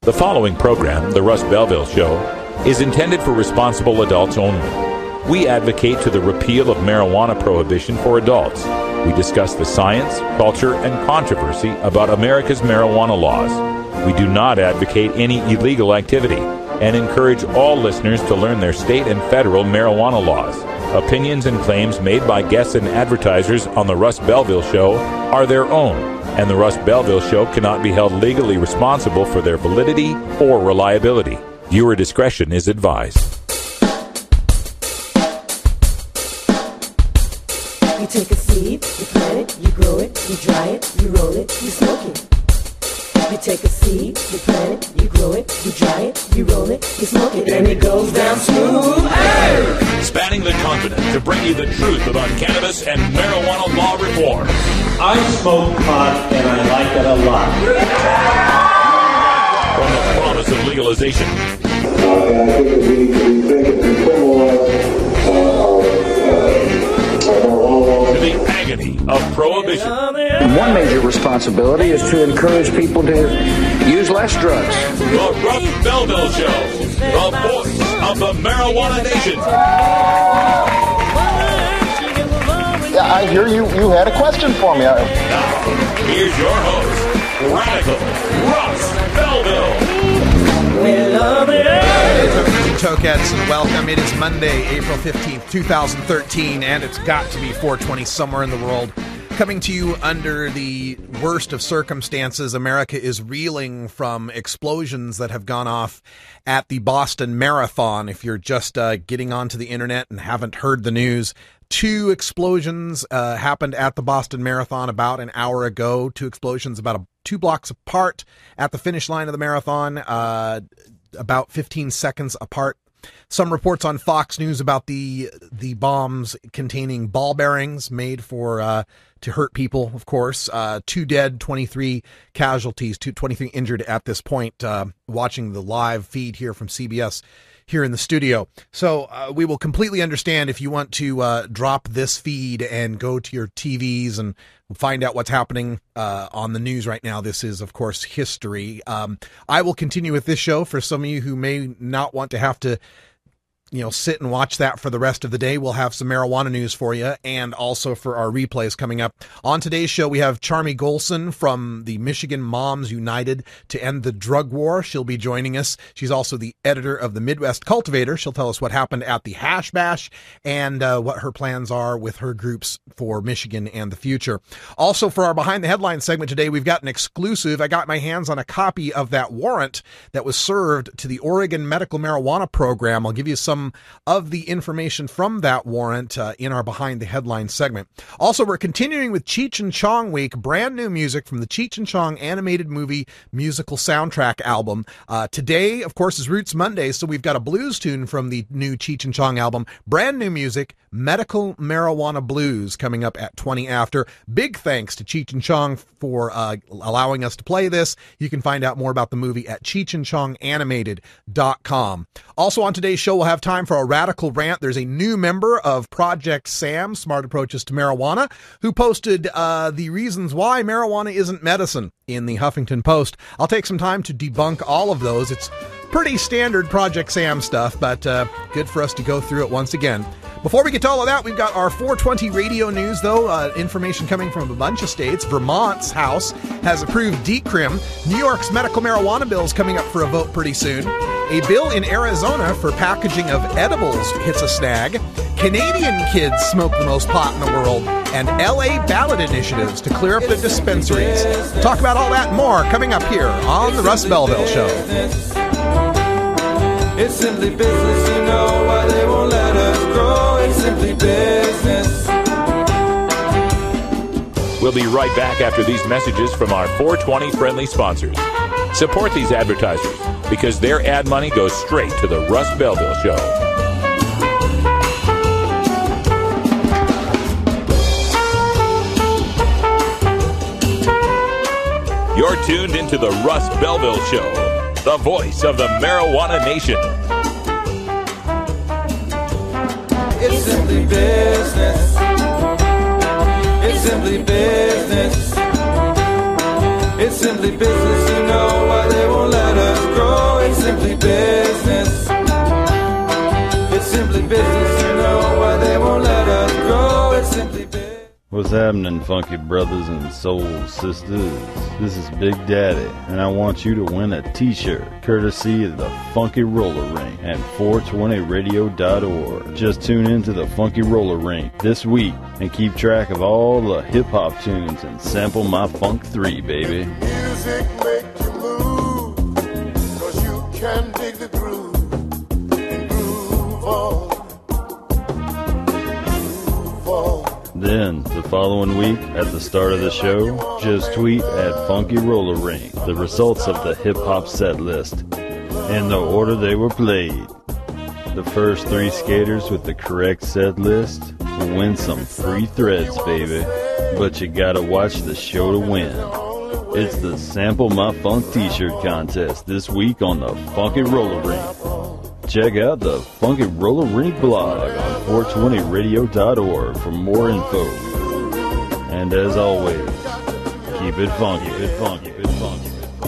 The following program, The Russ Belville Show, is intended for responsible adults only. We advocate to the repeal of marijuana prohibition for adults. We discuss the science, culture, and controversy about America's marijuana laws. We do not advocate any illegal activity and encourage all listeners to learn their state and federal marijuana laws. Opinions and claims made by guests and advertisers on The Russ Belville Show are their own, and The Russ Belville Show cannot be held legally responsible for their validity or reliability. Viewer discretion is advised. You take a seed, you plant it, you grow it, you dry it, you roll it, you smoke it. You take a seed, you plant it, you grow it, you dry it, you roll it, you smoke it, and it goes down smooth. Hey! Spanning the continent to bring you the truth about cannabis and marijuana law reform. I smoke pot and I like it a lot. From the promise of legalization. And I think that we need to rethink and decriminalize To the agony of prohibition. One major responsibility is to encourage people to use less drugs. The Russ Belville Show, the voice of the marijuana nation. Yeah, I hear you had a question for me. Now, here's your host, Radical Russ Belville. We love it. Tokets, and welcome. It is Monday, April 15th, 2013, and it's got to be 420 somewhere in the world. Coming to you under the worst of circumstances, America is reeling from explosions that have gone off at the Boston Marathon. If you're just getting onto the internet and haven't heard the news, 2 explosions happened at the Boston Marathon about an hour ago. 2 explosions about 2 blocks apart at the finish line of the marathon, about 15 seconds apart. Some reports on Fox News about the bombs containing ball bearings made for to hurt people, of course. 2 dead, 23 casualties, 23 injured at this point, watching the live feed here from CBS here in the studio. So we will completely understand if you want to drop this feed and go to your TVs and find out what's happening on the news right now. This is, of course, history. I will continue with this show for some of you who may not want to have to sit and watch that for the rest of the day. We'll have some marijuana news for you, and also for our replays coming up. On today's show, we have Charmy Golson from the Michigan Moms United to End the Drug War. She'll be joining us. She's also the editor of the Midwest Cultivator. She'll tell us what happened at the Hash Bash and what her plans are with her groups for Michigan and the future. Also, for our Behind the Headlines segment today, we've got an exclusive. I got my hands on a copy of that warrant that was served to the Oregon Medical Marijuana Program. I'll give you some of the information from that warrant in our Behind the Headlines segment. Also, we're continuing with Cheech and Chong Week, brand new music from the Cheech and Chong animated movie musical soundtrack album. Today, of course, is Roots Monday, so we've got a blues tune from the new Cheech and Chong album. Brand new music, Medical Marijuana Blues, coming up at 20 after. Big thanks to Cheech and Chong for allowing us to play this. You can find out more about the movie at cheechandchonganimated.com. Also on today's show, we'll have time for a radical rant. There's a new member of Project SAM, Smart Approaches to Marijuana, who posted the reasons why marijuana isn't medicine in the Huffington Post. I'll take some time to debunk all of those. It's pretty standard Project SAM stuff, but good for us to go through it once again. Before we get to all of that, we've got our 420 radio news, though. Information coming from a bunch of states. Vermont's House has approved decrim. New York's medical marijuana bill is coming up for a vote pretty soon. A bill in Arizona for packaging of edibles hits a snag. Canadian kids smoke the most pot in the world. And LA ballot initiatives to clear up the dispensaries. Talk about all that and more coming up here on The Russ Belville Show. It's simply business, you know why they won't let us grow. It's simply business. We'll be right back after these messages from our 420 friendly sponsors. Support these advertisers because their ad money goes straight to the Russ Belville Show. You're tuned into the Russ Belville Show, the voice of the marijuana nation. It's simply business. It's simply business. It's simply business, you know why they won't let us grow. simply business. It's simply business, you know why they won't let us grow. It's simply business. What's happening, funky brothers and soul sisters? This is Big Daddy, and I want you to win a t-shirt courtesy of the Funky Roller Ring at 420radio.org. Just tune into the Funky Roller Ring this week and keep track of all the hip-hop tunes and sample my Funk 3, baby. Music make you move, 'cause you can dig the groove and groove on. Then, the following week, at the start of the show, just tweet at Funky Roller Ring the results of the hip-hop set list in the order they were played. The first 3 skaters with the correct set list will win some free threads, baby. But you gotta watch the show to win. It's the Sample My Funk t-shirt contest this week on the Funky Roller Ring. Check out the Funky Roller Ring blog on 420radio.org for more info. And as always, keep it funky, keep it funky, keep it funky.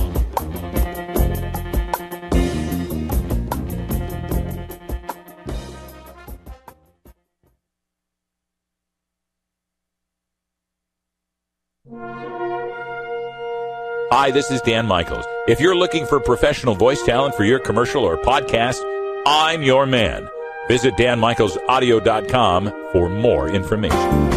Hi, this is Dan Michaels. If you're looking for professional voice talent for your commercial or podcast, I'm your man. Visit danmichaelsaudio.com for more information.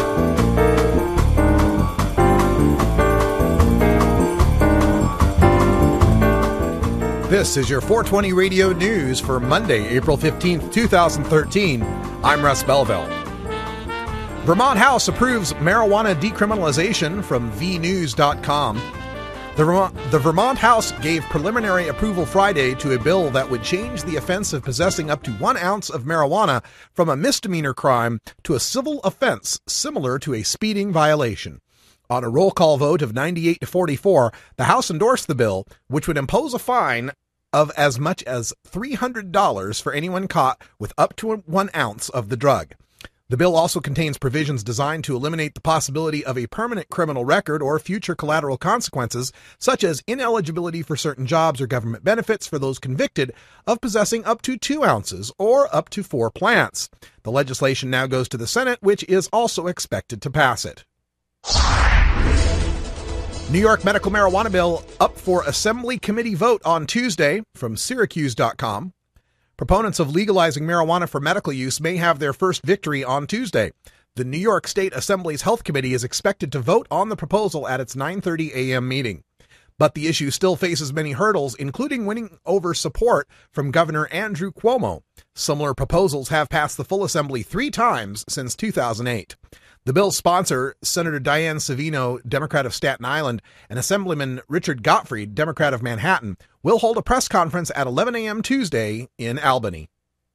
This is your 420 Radio News for Monday, April 15th, 2013. I'm Russ Belville. Vermont House approves marijuana decriminalization from vnews.com. The Vermont House gave preliminary approval Friday to a bill that would change the offense of possessing up to 1 ounce of marijuana from a misdemeanor crime to a civil offense similar to a speeding violation. On a roll call vote of 98 to 44, the House endorsed the bill, which would impose a fine of as much as $300 for anyone caught with up to 1 ounce of the drug. The bill also contains provisions designed to eliminate the possibility of a permanent criminal record or future collateral consequences, such as ineligibility for certain jobs or government benefits for those convicted of possessing up to 2 ounces or up to 4 plants. The legislation now goes to the Senate, which is also expected to pass it. New York medical marijuana bill up for Assembly Committee vote on Tuesday, from Syracuse.com. Proponents of legalizing marijuana for medical use may have their first victory on Tuesday. The New York State Assembly's Health Committee is expected to vote on the proposal at its 9:30 a.m. meeting. But the issue still faces many hurdles, including winning over support from Governor Andrew Cuomo. Similar proposals have passed the full Assembly 3 times since 2008. The bill's sponsor, Senator Diane Savino, Democrat of Staten Island, and Assemblyman Richard Gottfried, Democrat of Manhattan, will hold a press conference at 11 a.m. Tuesday in Albany.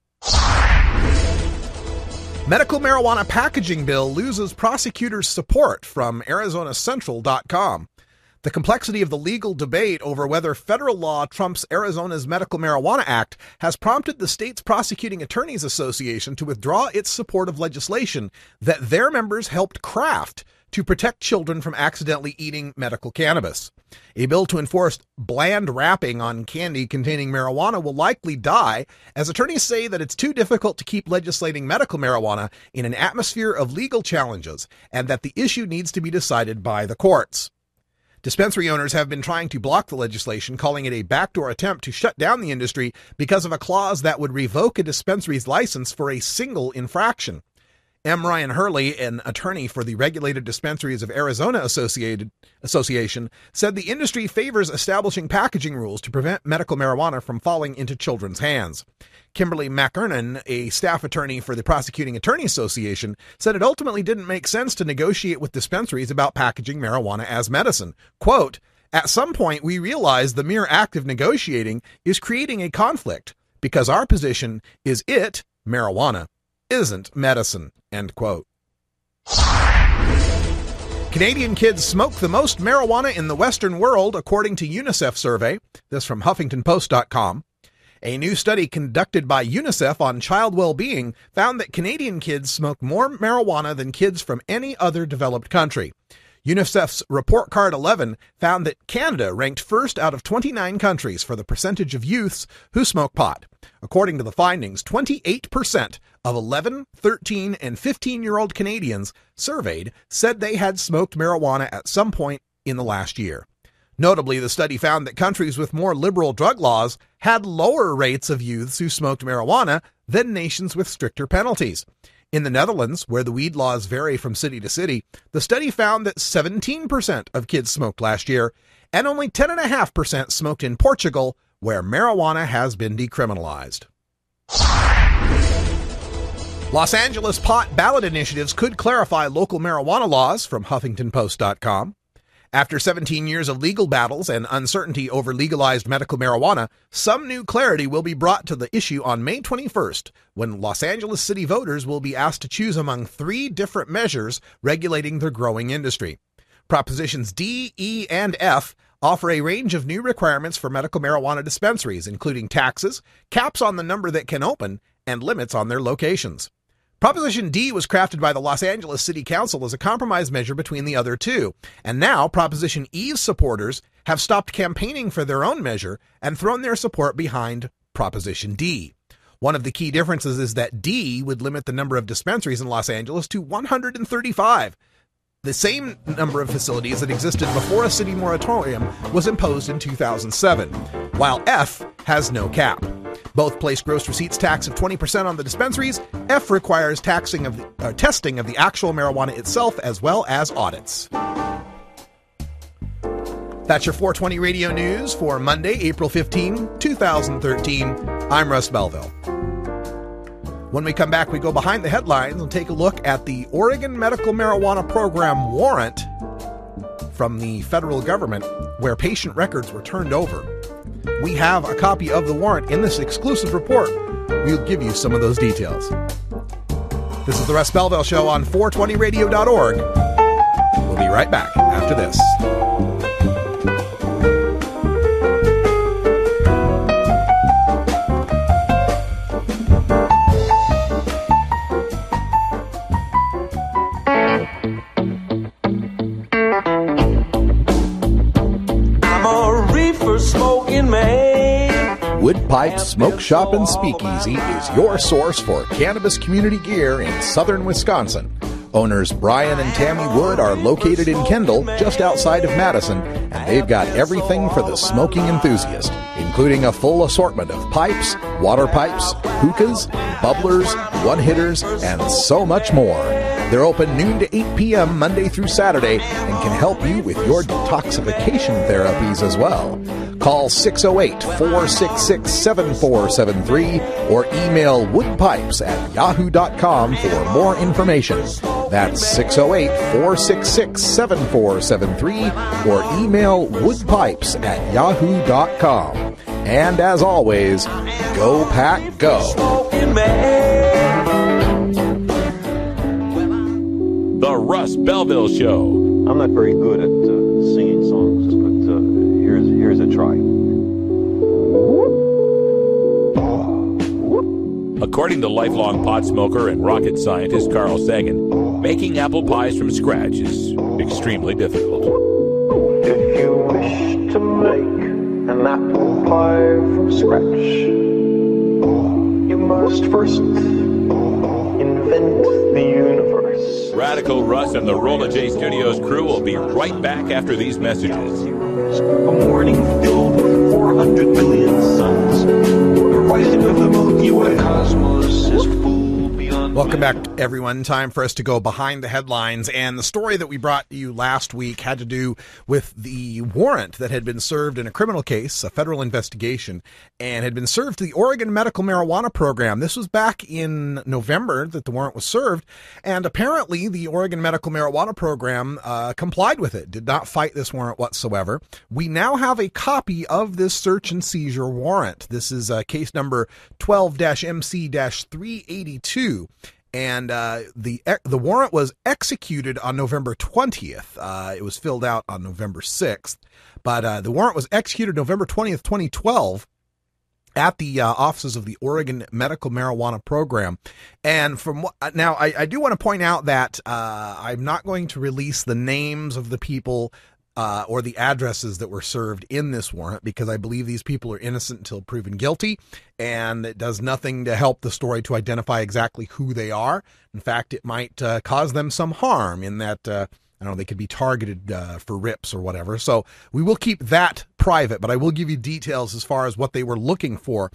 Medical marijuana packaging bill loses prosecutors' support, from ArizonaCentral.com. The complexity of the legal debate over whether federal law trumps Arizona's Medical Marijuana Act has prompted the state's Prosecuting Attorneys Association to withdraw its support of legislation that their members helped craft to protect children from accidentally eating medical cannabis. A bill to enforce bland wrapping on candy containing marijuana will likely die, as attorneys say that it's too difficult to keep legislating medical marijuana in an atmosphere of legal challenges, and that the issue needs to be decided by the courts. Dispensary owners have been trying to block the legislation, calling it a backdoor attempt to shut down the industry because of a clause that would revoke a dispensary's license for a single infraction. M. Ryan Hurley, an attorney for the Regulated Dispensaries of Arizona Association, said the industry favors establishing packaging rules to prevent medical marijuana from falling into children's hands. Kimberly McErnan, a staff attorney for the Prosecuting Attorney Association, said it ultimately didn't make sense to negotiate with dispensaries about packaging marijuana as medicine. Quote, "At some point, we realized the mere act of negotiating is creating a conflict, because our position is marijuana, isn't medicine," end quote. Canadian kids smoke the most marijuana in the Western world, according to UNICEF survey. This from HuffingtonPost.com. A new study conducted by UNICEF on child well-being found that Canadian kids smoke more marijuana than kids from any other developed country. UNICEF's Report Card 11 found that Canada ranked first out of 29 countries for the percentage of youths who smoke pot. According to the findings, 28% of 11, 13, and 15-year-old Canadians surveyed said they had smoked marijuana at some point in the last year. Notably, the study found that countries with more liberal drug laws had lower rates of youths who smoked marijuana than nations with stricter penalties. In the Netherlands, where the weed laws vary from city to city, the study found that 17% of kids smoked last year, and only 10.5% smoked in Portugal, where marijuana has been decriminalized. Los Angeles pot ballot initiatives could clarify local marijuana laws, from HuffingtonPost.com. After 17 years of legal battles and uncertainty over legalized medical marijuana, some new clarity will be brought to the issue on May 21st, when Los Angeles city voters will be asked to choose among 3 different measures regulating the growing industry. Propositions D, E, and F offer a range of new requirements for medical marijuana dispensaries, including taxes, caps on the number that can open, and limits on their locations. Proposition D was crafted by the Los Angeles City Council as a compromise measure between the other two, and now Proposition E's supporters have stopped campaigning for their own measure and thrown their support behind Proposition D. One of the key differences is that D would limit the number of dispensaries in Los Angeles to 135, the same number of facilities that existed before a city moratorium was imposed in 2007, while F has no cap. Both place gross receipts tax of 20% on the dispensaries. F requires testing of the actual marijuana itself, as well as audits. That's your 420 Radio News for Monday, April 15, 2013. I'm Russ Belville. When we come back, we go behind the headlines and take a look at the Oregon Medical Marijuana Program warrant from the federal government, where patient records were turned over. We have a copy of the warrant in this exclusive report. We'll give you some of those details. This is the Russ Belville Show on 420radio.org. We'll be right back after this. Wood Pipe Smoke Shop and Speakeasy is your source for cannabis community gear in southern Wisconsin. Owners Brian and Tammy Wood are located in Kendall, just outside of Madison, and they've got everything for the smoking enthusiast, including a full assortment of pipes, water pipes, hookahs, bubblers, one-hitters, and so much more. They're open noon to 8 p.m. Monday through Saturday and can help you with your detoxification therapies as well. Call 608-466-7473 or email woodpipes@yahoo.com for more information. That's 608-466-7473 or email woodpipes@yahoo.com. And as always, go pack go. The Russ Belville Show. I'm not very good at singing songs, but here's a try. According to lifelong pot smoker and rocket scientist Carl Sagan, making apple pies from scratch is extremely difficult. If you wish to make an apple pie from scratch, you must first invent the universe. Radical Russ and the Rolla J Studios crew will be right back after these messages. A morning filled with 400 million suns. The rising of the Milky Way cosmos is full beyond. Welcome back, everyone. Time for us to go behind the headlines. And the story that we brought you last week had to do with the warrant that had been served in a criminal case, a federal investigation, and had been served to the Oregon Medical Marijuana Program. This was back in November that the warrant was served. And apparently the Oregon Medical Marijuana Program complied with it, did not fight this warrant whatsoever. We now have a copy of this search and seizure warrant. This is case number 12-MC-382. And the warrant was executed on November 20th. It was filled out on November 6th. But the warrant was executed November 20th, 2012. at the offices of the Oregon Medical Marijuana Program. And from what, now, I do want to point out that I'm not going to release the names of the people or the addresses that were served in this warrant, because I believe these people are innocent until proven guilty, and it does nothing to help the story to identify exactly who they are. In fact, it might cause them some harm in that, I don't know, they could be targeted for rips or whatever. So we will keep that private, but I will give you details as far as what they were looking for.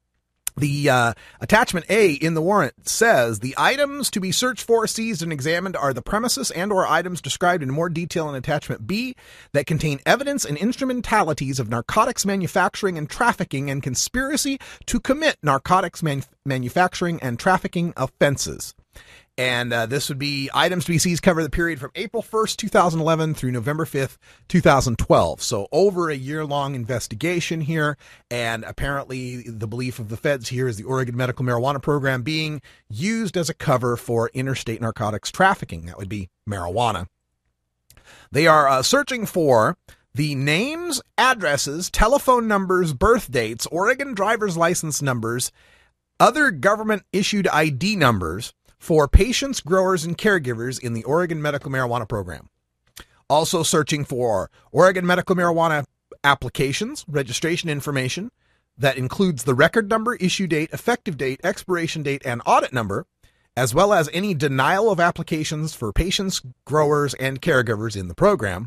The attachment A in the warrant says the items to be searched for, seized, and examined are the premises and or items described in more detail in attachment B that contain evidence and instrumentalities of narcotics manufacturing and trafficking and conspiracy to commit narcotics manufacturing and trafficking offenses. And this would be items to be seized cover the period from April 1st, 2011 through November 5th, 2012. So over a year-long investigation here. And apparently the belief of the feds here is the Oregon Medical Marijuana Program being used as a cover for interstate narcotics trafficking. That would be marijuana. They are searching for the names, addresses, telephone numbers, birth dates, Oregon driver's license numbers, other government-issued ID numbers for patients, growers, and caregivers in the Oregon Medical Marijuana Program. Also searching for Oregon Medical Marijuana applications, registration information that includes the record number, issue date, effective date, expiration date, and audit number, as well as any denial of applications for patients, growers, and caregivers in the program.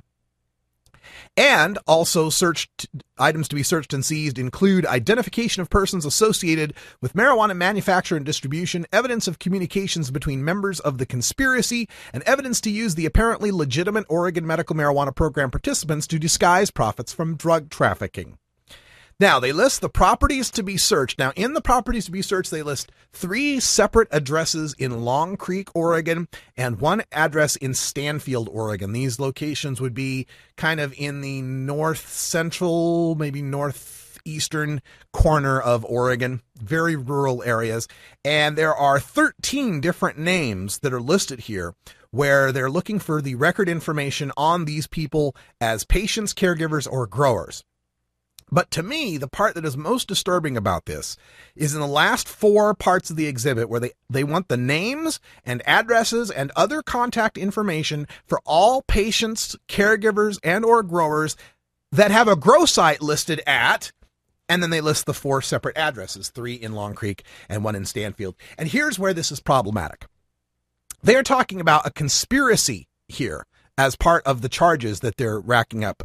And also items to be searched and seized include identification of persons associated with marijuana manufacture and distribution, evidence of communications between members of the conspiracy, and evidence to use the apparently legitimate Oregon Medical Marijuana Program participants to disguise profits from drug trafficking. Now, they list the properties to be searched. Now, in the properties to be searched, they list 3 separate addresses in Long Creek, Oregon, and 1 address in Stanfield, Oregon. These locations would be kind of in the north central, maybe northeastern corner of Oregon, very rural areas. And there are 13 different names that are listed here where they're looking for the record information on these people as patients, caregivers, or growers. But to me, the part that is most disturbing about this is in the last 4 parts of the exhibit where they want the names and addresses and other contact information for all patients, caregivers, and or growers that have a grow site listed at, and then they list the 4 separate addresses, 3 in Long Creek and 1 in Stanfield. And here's where this is problematic. They are talking about a conspiracy here as part of the charges that they're racking up.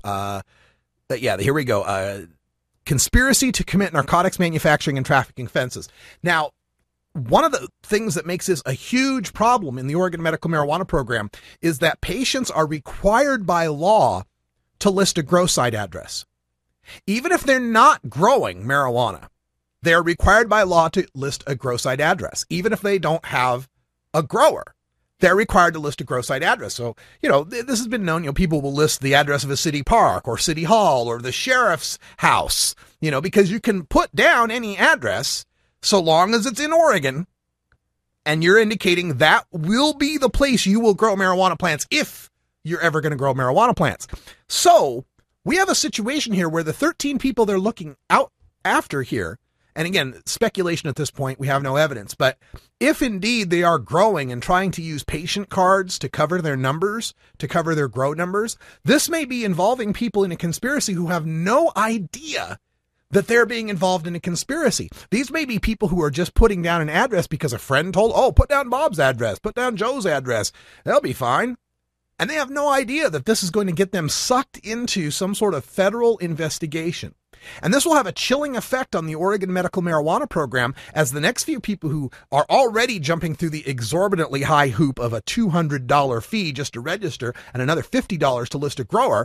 Here we go. Conspiracy to commit narcotics manufacturing and trafficking offenses. Now, one of the things that makes this a huge problem in the Oregon Medical Marijuana Program is that patients are required by law to list a grow site address. Even if they're not growing marijuana, they're required by law to list a grow site address. Even if they don't have a grower, they're required to list a grow site address. So, this has been known, people will list the address of a city park or city hall or the sheriff's house, because you can put down any address so long as it's in Oregon and you're indicating that will be the place you will grow marijuana plants if you're ever going to grow marijuana plants. So we have a situation here where the 13 people they're looking out after here, and again, speculation at this point, we have no evidence, but if indeed they are growing and trying to use patient cards to cover their numbers, to cover their grow numbers, this may be involving people in a conspiracy who have no idea that they're being involved in a conspiracy. These may be people who are just putting down an address because a friend told, put down Bob's address, put down Joe's address. They'll be fine. And they have no idea that this is going to get them sucked into some sort of federal investigation. And this will have a chilling effect on the Oregon Medical Marijuana Program, as the next few people who are already jumping through the exorbitantly high hoop of a $200 fee just to register and another $50 to list a grower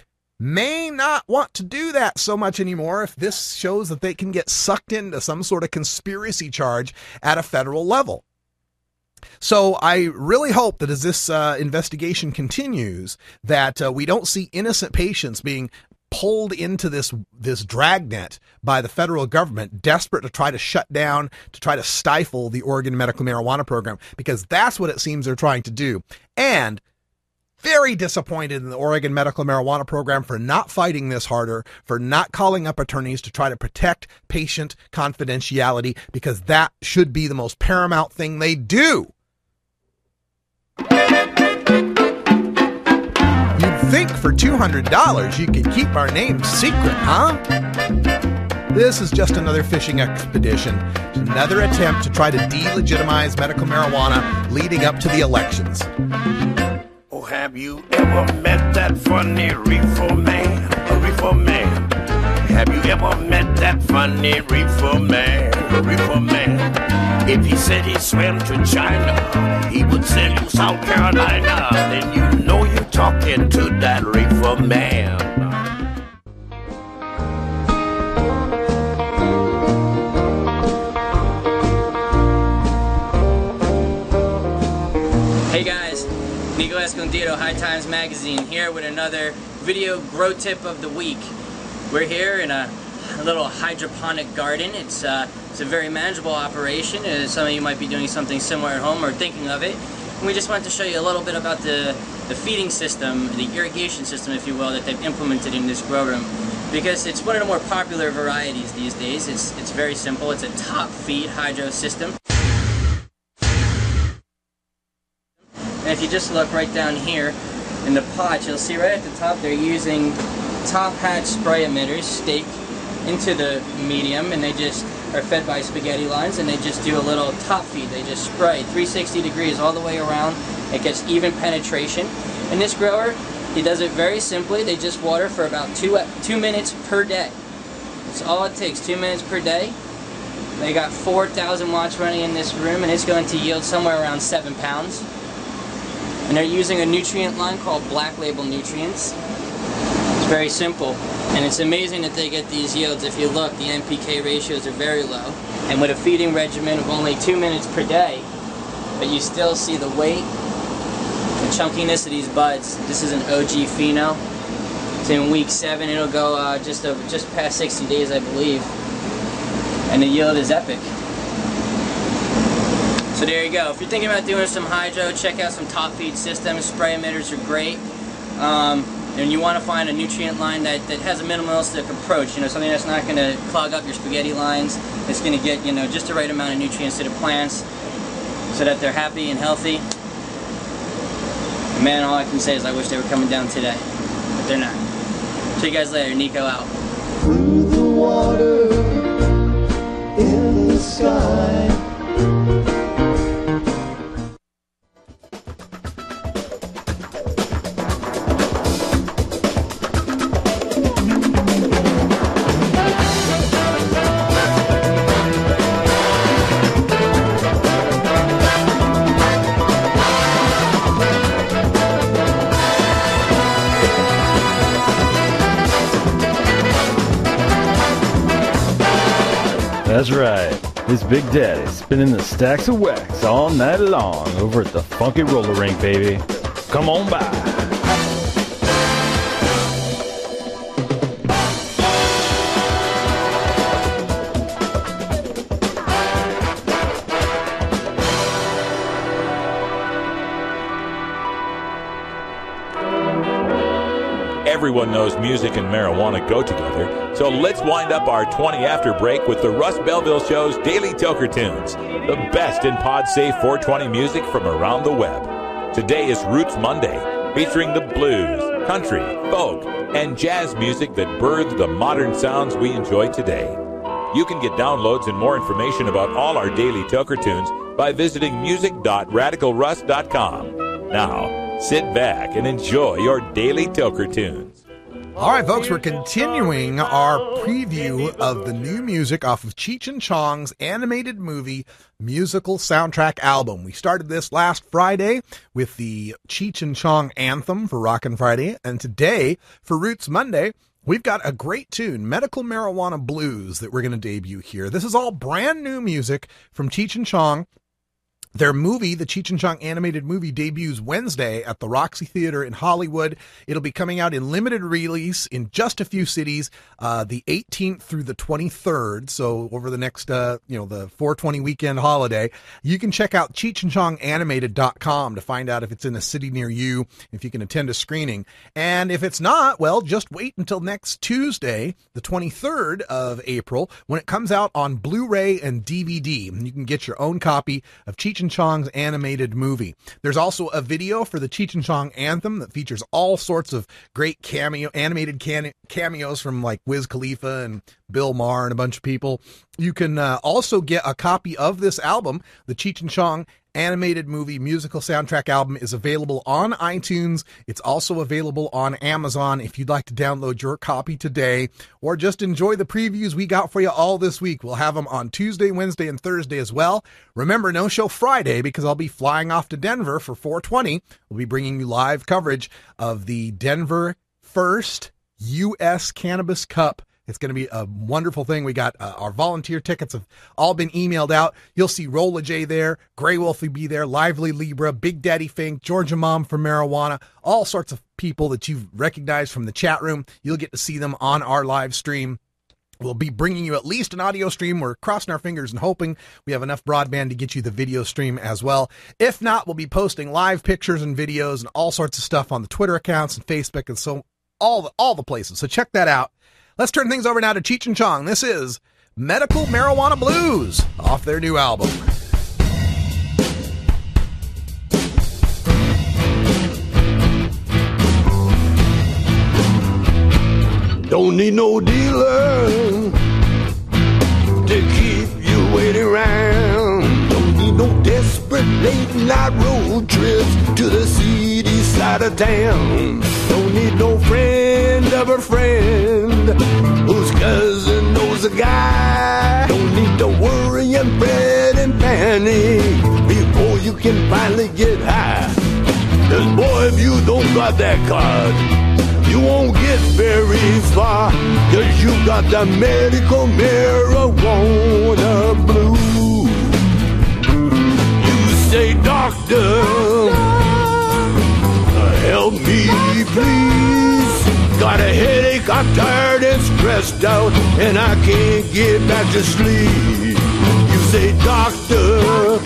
may not want to do that so much anymore if this shows that they can get sucked into some sort of conspiracy charge at a federal level. So I really hope that as this investigation continues, that we don't see innocent patients being pulled into this dragnet by the federal government, desperate to try to shut down, to try to stifle the Oregon Medical Marijuana Program, because that's what it seems they're trying to do. And very disappointed in the Oregon medical marijuana program for not fighting this harder, for not calling up attorneys to try to protect patient confidentiality, because that should be the most paramount thing they do. You'd think for $200 you could keep our names secret, huh? This is just another fishing expedition, another attempt to try to delegitimize medical marijuana leading up to the elections. Oh, have you ever met that funny reefer man? A reefer man. Have you ever met that funny reefer man? A reefer man. If he said he swam to China, he would sell you South Carolina. Then you know you're talking to that reefer man. Hey guys, Nico Escondido, High Times Magazine, here with another video grow tip of the week. We're here in a little hydroponic garden. It's a very manageable operation. Some of you might be doing something similar at home or thinking of it. And we just wanted to show you a little bit about the feeding system, the irrigation system, if you will, that they've implemented in this grow room. Because it's one of the more popular varieties these days. It's very simple. It's a top feed hydro system. And if you just look right down here in the pot, you'll see right at the top they're using top hatch spray emitters staked into the medium, and they just are fed by spaghetti lines, and they just do a little top feed. They just spray 360 degrees all the way around. It gets even penetration. And this grower, he does it very simply. They just water for about 2 minutes per day. That's all it takes, 2 minutes per day. They got 4,000 watts running in this room, and it's going to yield somewhere around 7 pounds. And they're using a nutrient line called Black Label Nutrients. It's very simple, and it's amazing that they get these yields. If you look, the NPK ratios are very low, and with a feeding regimen of only 2 minutes per day, but you still see the weight, the chunkiness of these buds. This is an OG Pheno. It's in week 7. It'll go just past 60 days, I believe, and the yield is epic. So there you go. If you're thinking about doing some hydro, check out some top feed systems. Spray emitters are great. And you want to find a nutrient line that has a minimalistic approach, something that's not going to clog up your spaghetti lines. It's going to get, just the right amount of nutrients to the plants so that they're happy and healthy. And man, all I can say is I wish they were coming down today, but they're not. See you guys later. Nico out. Through the water, in the sky. That's right. It's Big Daddy spinning the stacks of wax all night long over at the Funky Roller Rink, baby. Come on by. Everyone knows music and marijuana go together, so let's wind up our 20 after break with the Russ Belville Show's Daily Toker Tunes, the best in pod-safe 420 music from around the web. Today is Roots Monday, featuring the blues, country, folk, and jazz music that birthed the modern sounds we enjoy today. You can get downloads and more information about all our Daily Toker Tunes by visiting music.radicalruss.com. Now, sit back and enjoy your Daily Toker Tunes. All right, folks, we're continuing our preview of the new music off of Cheech and Chong's animated movie musical soundtrack album. We started this last Friday with the Cheech and Chong anthem for Rockin' Friday, and today, for Roots Monday, we've got a great tune, Medical Marijuana Blues, that we're going to debut here. This is all brand new music from Cheech and Chong. Their movie, the Cheech and Chong animated movie, debuts Wednesday at the Roxy Theater in Hollywood. It'll be coming out in limited release in just a few cities, the 18th through the 23rd. So over the next, the 420 weekend holiday, you can check out CheechandChongAnimated.com to find out if it's in a city near you, if you can attend a screening. And if it's not, well, just wait until next Tuesday, the 23rd of April, when it comes out on Blu-ray and DVD. And you can get your own copy of Cheech and Chong's animated movie. There's also a video for the Cheech and Chong anthem that features all sorts of great animated cameos from like Wiz Khalifa and Bill Maher and a bunch of people. You can also get a copy of this album. The Cheech and Chong animated movie musical soundtrack album is available on iTunes. It's also available on Amazon if you'd like to download your copy today, or just enjoy the previews we got for you all this week. We'll have them on Tuesday, Wednesday, and Thursday as well. Remember, no show Friday because I'll be flying off to Denver for 420. We'll be bringing you live coverage of the Denver First U.S. Cannabis Cup. It's going to be a wonderful thing. We got our volunteer tickets have all been emailed out. You'll see Rolla J there, Grey Wolf will be there, Lively Libra, Big Daddy Fink, Georgia Mom from Marijuana, all sorts of people that you've recognized from the chat room. You'll get to see them on our live stream. We'll be bringing you at least an audio stream. We're crossing our fingers and hoping we have enough broadband to get you the video stream as well. If not, we'll be posting live pictures and videos and all sorts of stuff on the Twitter accounts and Facebook and so all the places. So check that out. Let's turn things over now to Cheech and Chong. This is Medical Marijuana Blues off their new album. Don't need no dealer to keep you waiting around. Don't need no desperate late night road trips to the seedy side of town. Don't need no friend of a friend whose cousin knows a guy. Don't need to worry and fret and panic before you can finally get high. 'Cause boy, if you don't got that card, you won't get very far. 'Cause you got the medical marijuana blues. You say, doctor, help me please. Got a headache, I'm tired and stressed out, and I can't get back to sleep. You say, doctor,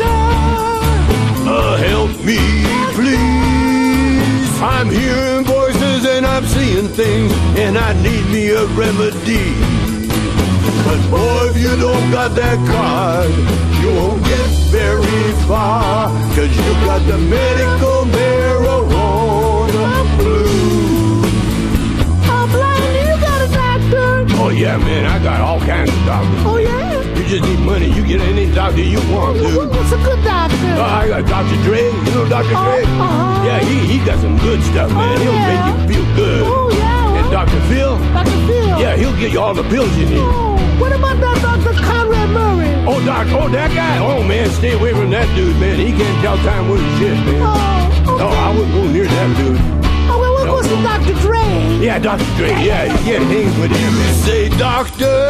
help me please. I'm hearing voices and I'm seeing things, and I need me a remedy. But boy, if you don't got that card, you won't get very far. 'Cause you got the medical marijuana blues. Oh, Blind, you got a doctor? Oh yeah, man, I got all kinds of doctors. Oh yeah? You just need money, you get any doctor you want, dude. What's a good doctor? I got Dr. Dre, you know Dr. Dre? Yeah, he got some good stuff, man. He'll make you feel good. Oh yeah. And Dr. Phil? Dr. Phil? Yeah, he'll get you all the pills you need. Oh, what about that Dr. Conrad Murray? Oh, that guy? Oh, man, stay away from that dude, man. He can't tell time with his shit, man. Oh, okay. No, I wouldn't go near that dude. Oh, well, what was the Dr. Dre? Yeah, Dr. Dre, yeah, you can't hang with him. You say, doctor,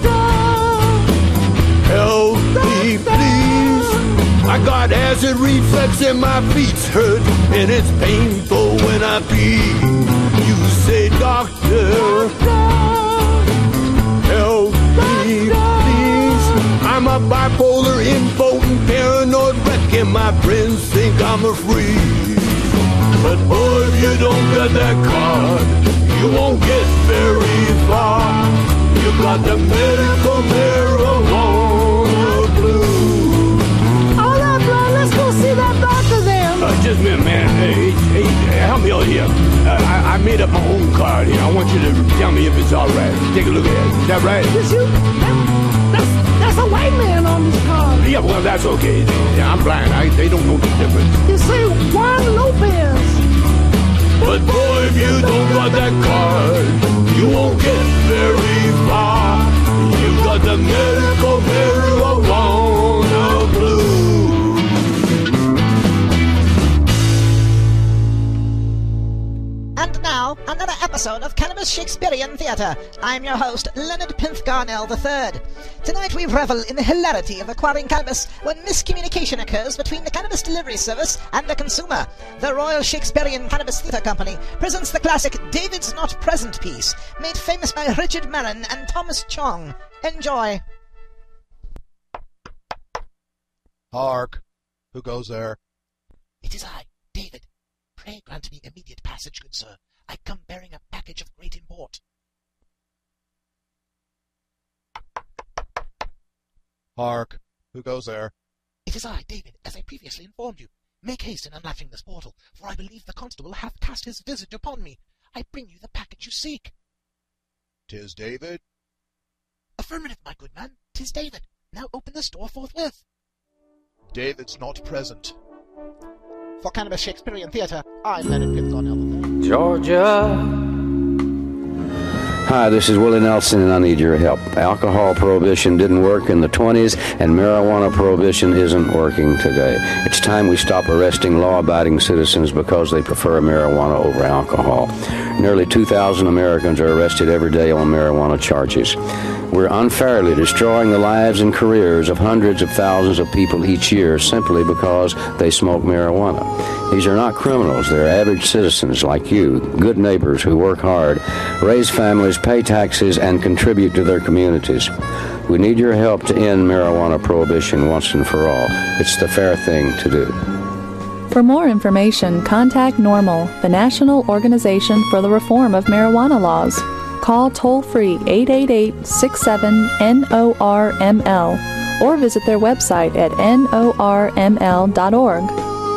help me, please. I got acid reflux and my feet hurt, and it's painful when I pee. You say, doctor, help me, please. I'm a bipolar, impotent, paranoid wreck, and my friends think I'm a freak. But boy, if you don't get that card, you won't get very far. You got the medical marijuana blues. All right, Brian, let's go see that doctor then. Just a minute, man. Hey, help me out here. I made up my own card here. I want you to tell me if it's all right. Take a look at it. Is that right? Yes, that's a white man on this card. Yeah, well, that's okay. Yeah, I'm blind. They don't know the difference. You say Juan Lopez. But boy, if you don't got that card, you won't get very far. You got the medical marijuana blues. And now, another episode of Cannabis Shakespearean Theatre. I'm your host, Leonard Pinth Garnell III. Tonight we revel in the hilarity of acquiring cannabis when miscommunication occurs between the cannabis delivery service and the consumer. The Royal Shakespearean Cannabis Theatre Company presents the classic David's Not Present piece, made famous by Richard Marin and Thomas Chong. Enjoy. Hark! Who goes there? It is I, David. Pray grant me immediate passage, good sir. I come bearing a package of great import. Hark! Who goes there? It is I, David, as I previously informed you. Make haste in unlatching this portal, for I believe the constable hath cast his visage upon me. I bring you the packet you seek. 'Tis David? Affirmative, my good man, 'tis David. Now open this door forthwith. David's not present. For Cannabis Shakespearean Theatre, I'm Leonard Pitthorne III. Georgia. Hi, this is Willie Nelson, and I need your help. Alcohol prohibition didn't work in the 20s, and marijuana prohibition isn't working today. It's time we stop arresting law-abiding citizens because they prefer marijuana over alcohol. Nearly 2,000 Americans are arrested every day on marijuana charges. We're unfairly destroying the lives and careers of hundreds of thousands of people each year simply because they smoke marijuana. These are not criminals. They're average citizens like you, good neighbors who work hard, raise families, pay taxes, and contribute to their communities. We need your help to end marijuana prohibition once and for all. It's the fair thing to do. For more information, contact NORML, the National Organization for the Reform of Marijuana Laws. Call toll-free 888-67-NORML or visit their website at norml.org.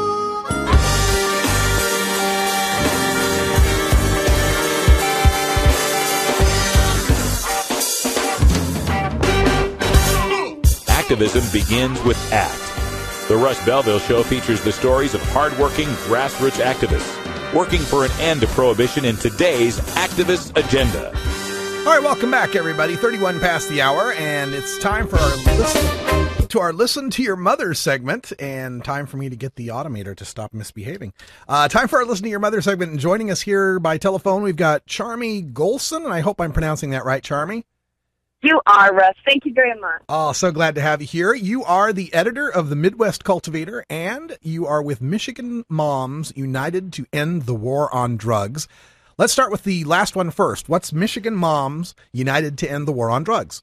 Activism begins with ACT. The Russ Belville Show features the stories of hardworking grassroots activists working for an end to prohibition in today's activist agenda. All right, welcome back, everybody. 31 past the hour, and it's time for our Listen to Your Mother segment, and time for me to get the automator to stop misbehaving. Time for our Listen to Your Mother segment, and joining us here by telephone, we've got Charmy Golson, and I hope I'm pronouncing that right, Charmy. You are, Russ. Thank you very much. Oh, so glad to have you here. You are the editor of the Midwest Cultivator, and you are with Michigan Moms United to End the War on Drugs. Let's start with the last one first. What's Michigan Moms United to End the War on Drugs?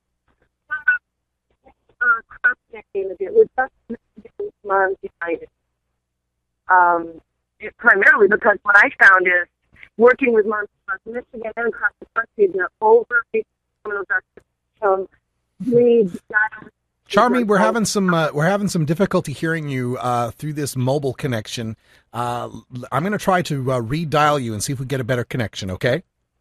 With us, Michigan Moms United. Primarily because what I found is working with moms across Michigan and across the country, they're over Charmy, we're having some difficulty hearing you through this mobile connection. I'm going to try to redial you and see if we get a better connection. Okay.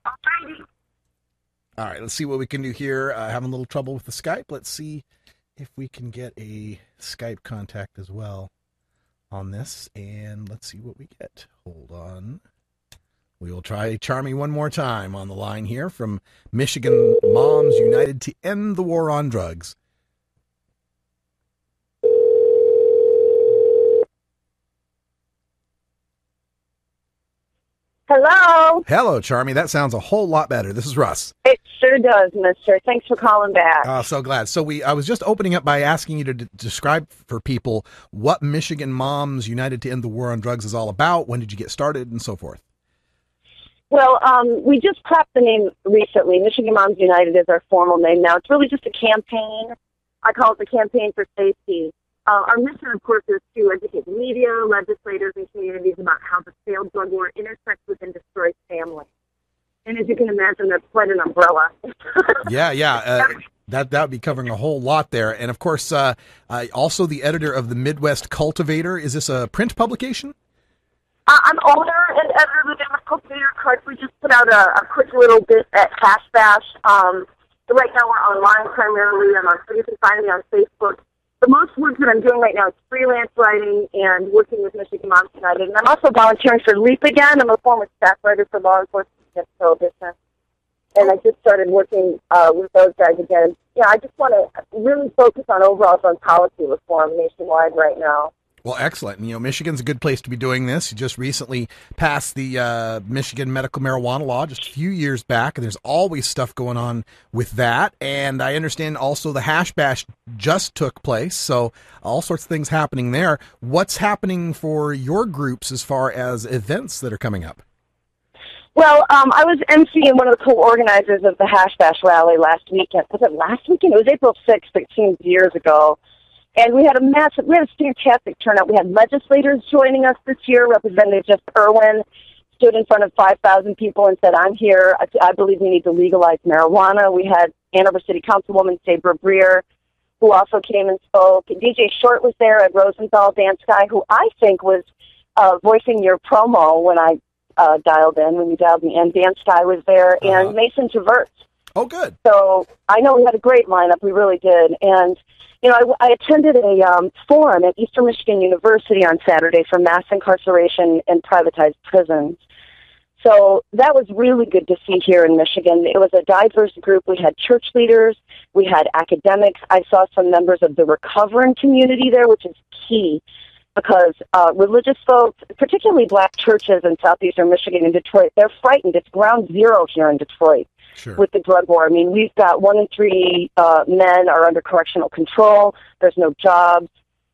All right. Let's see what we can do here. Having a little trouble with the Skype. Let's see if we can get a Skype contact as well on this, and let's see what we get. Hold on. We will try Charmy one more time on the line here from Michigan Moms United to End the War on Drugs. Hello. Hello, Charmy. That sounds a whole lot better. This is Russ. It sure does, mister. Thanks for calling back. So glad. So I was just opening up by asking you to describe for people what Michigan Moms United to End the War on Drugs is all about. When did you get started and so forth? Well, we just cracked the name recently. Michigan Moms United is our formal name now. It's really just a campaign. I call it the Campaign for Safety. Our mission, of course, is to educate the media, legislators, and communities about how the failed drug war intersects with and destroys families. And as you can imagine, that's quite an umbrella. Yeah. That would be covering a whole lot there. And, of course, also the editor of the Midwest Cultivator. Is this a print publication? I'm owner and editor of the Midwest Cultivator. We just put out a quick little bit at Cash Bash. So right now we're online primarily, and you can find me on Facebook. The most work that I'm doing right now is freelance writing and working with Michigan Moms United. And I'm also volunteering for LEAP again. I'm a former staff writer for Law Enforcement Against Prohibition. And I just started working with those guys again. Yeah, I just want to really focus on overall drug policy reform nationwide right now. Well, excellent. You know, Michigan's a good place to be doing this. You just recently passed the Michigan medical marijuana law just a few years back, and there's always stuff going on with that. And I understand also the Hash Bash just took place, so all sorts of things happening there. What's happening for your groups as far as events that are coming up? Well, I was emceeing one of the co-organizers of the Hash Bash rally last weekend. Was it last weekend? It was April 6th, it seems years ago. And we had a fantastic turnout. We had legislators joining us this year. Representative Jeff Irwin stood in front of 5,000 people and said, I'm here. I believe we need to legalize marijuana. We had Ann Arbor City Councilwoman Sabra Breer, who also came and spoke. DJ Short was there, Ed Rosenthal, Dan Sky, who I think was voicing your promo when I dialed in, when you dialed me in. Dan Sky was there, and Mason Traverse. Oh, good. So I know we had a great lineup. We really did. And you know, I attended a forum at Eastern Michigan University on Saturday for mass incarceration and privatized prisons. So that was really good to see here in Michigan. It was a diverse group. We had church leaders. We had academics. I saw some members of the recovering community there, which is key because religious folks, particularly black churches in southeastern Michigan and Detroit, they're frightened. It's ground zero here in Detroit. Sure. With the drug war. I mean, we've got 1 in 3 men are under correctional control. There's no jobs.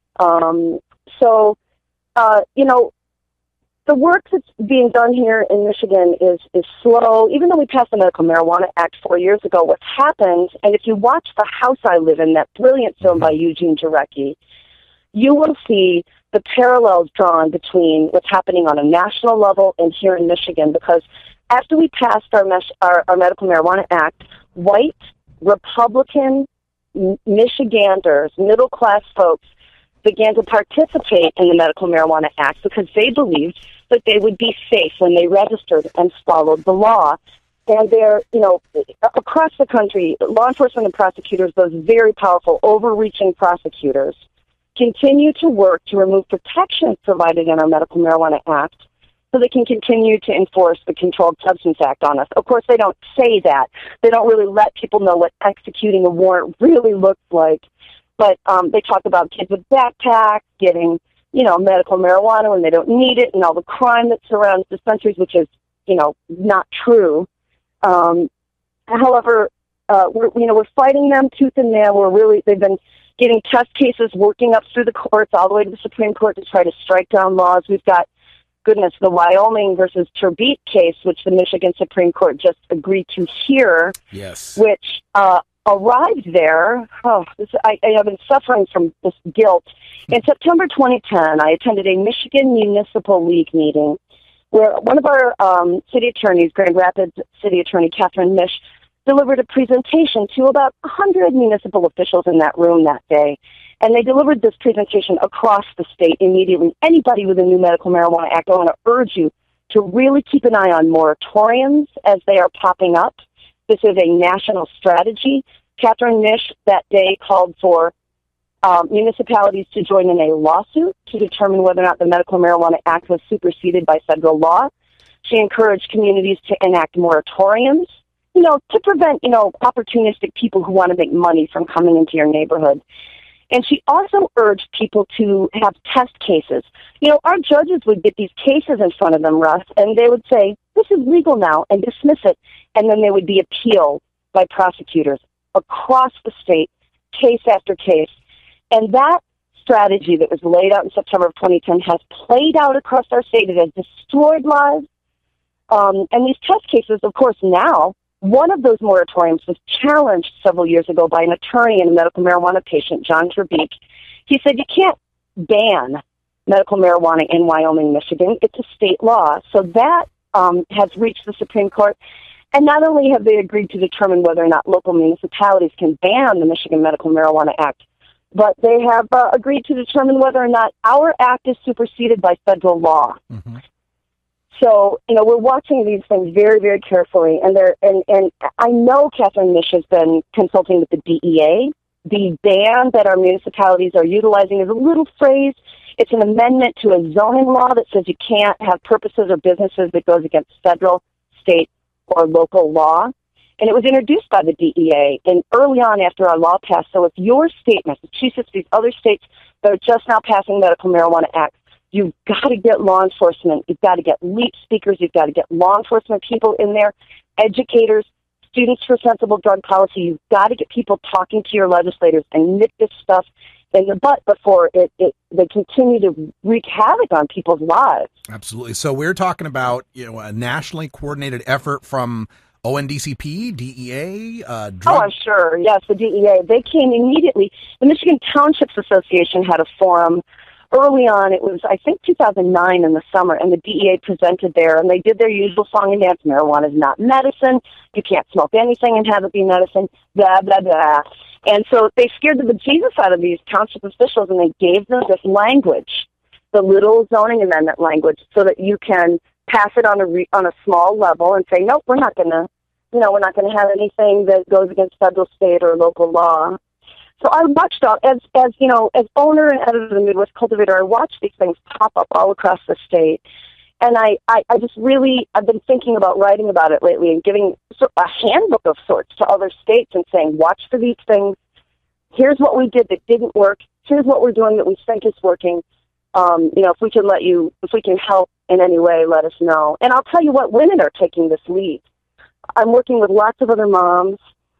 You know, the work that's being done here in Michigan is slow. Even though we passed the Medical Marijuana Act 4 years ago, what's happened, and if you watch The House I Live In, that brilliant film by Eugene Jarecki, you will see the parallels drawn between what's happening on a national level and here in Michigan, because after we passed our Medical Marijuana Act, white, Republican Michiganders, middle-class folks, began to participate in the Medical Marijuana Act because they believed that they would be safe when they registered and followed the law. And they're, you know, across the country, law enforcement and prosecutors, those very powerful, overreaching prosecutors, continue to work to remove protections provided in our Medical Marijuana Act so they can continue to enforce the Controlled Substance Act on us. Of course, they don't say that. They don't really let people know what executing a warrant really looks like. But they talk about kids with backpacks getting, you know, medical marijuana when they don't need it and all the crime that surrounds dispensaries, which is, you know, not true. However, we're fighting them tooth and nail. They've been getting test cases, working up through the courts all the way to the Supreme Court to try to strike down laws. We've got, the Wyoming versus Turbete case, which the Michigan Supreme Court just agreed to hear. Yes. Which arrived there. I have been suffering from this guilt. In September 2010, I attended a Michigan Municipal League meeting where one of our city attorneys, Grand Rapids City Attorney Catherine Misch, delivered a presentation to about 100 municipal officials in that room that day. And they delivered this presentation across the state immediately. Anybody with a new Medical Marijuana Act, I want to urge you to really keep an eye on moratoriums as they are popping up. This is a national strategy. Catherine Misch that day called for municipalities to join in a lawsuit to determine whether or not the Medical Marijuana Act was superseded by federal law. She encouraged communities to enact moratoriums, you know, to prevent, you know, opportunistic people who want to make money from coming into your neighborhood. And she also urged people to have test cases. You know, our judges would get these cases in front of them, Russ, and they would say, this is legal now, and dismiss it. And then they would be appealed by prosecutors across the state, case after case. And that strategy that was laid out in September of 2010 has played out across our state. It has destroyed lives. And these test cases, of course, now, one of those moratoriums was challenged several years ago by an attorney and a medical marijuana patient, John Trabek. He said, you can't ban medical marijuana in Wyoming, Michigan. It's a state law. So that has reached the Supreme Court. And not only have they agreed to determine whether or not local municipalities can ban the Michigan Medical Marijuana Act, but they have agreed to determine whether or not our act is superseded by federal law. Mm-hmm. So, you know, we're watching these things very, very carefully, and I know Catherine Misch has been consulting with the DEA. The ban that our municipalities are utilizing is a little phrase. It's an amendment to a zoning law that says you can't have purposes or businesses that goes against federal, state, or local law. And it was introduced by the DEA and early on after our law passed. So if your state, Massachusetts, these other states that are just now passing medical marijuana acts, you've got to get law enforcement. You've got to get LEAP speakers. You've got to get law enforcement people in there, educators, Students for Sensible Drug Policy. You've got to get people talking to your legislators and nip this stuff in the butt before they continue to wreak havoc on people's lives. Absolutely. So we're talking about a nationally coordinated effort from ONDCP, DEA, drug... Oh, I'm sure. Yes, the DEA. They came immediately. The Michigan Townships Association had a forum early on. It was, I think, 2009 in the summer, and the DEA presented there, and they did their usual song and dance. Marijuana is not medicine. You can't smoke anything and have it be medicine, blah, blah, blah. And so they scared the bejesus out of these township officials, and they gave them this language, the little zoning amendment language, so that you can pass it on a small level and say, nope, we're not going to, we're not going to have anything that goes against federal, state, or local law. So I watched all, as owner and editor of the Midwest Cultivator, I watched these things pop up all across the state. And I've been thinking about writing about it lately and giving a handbook of sorts to other states and saying, watch for these things. Here's what we did that didn't work. Here's what we're doing that we think is working. If we can help in any way, let us know. And I'll tell you what, women are taking this lead. I'm working with lots of other moms.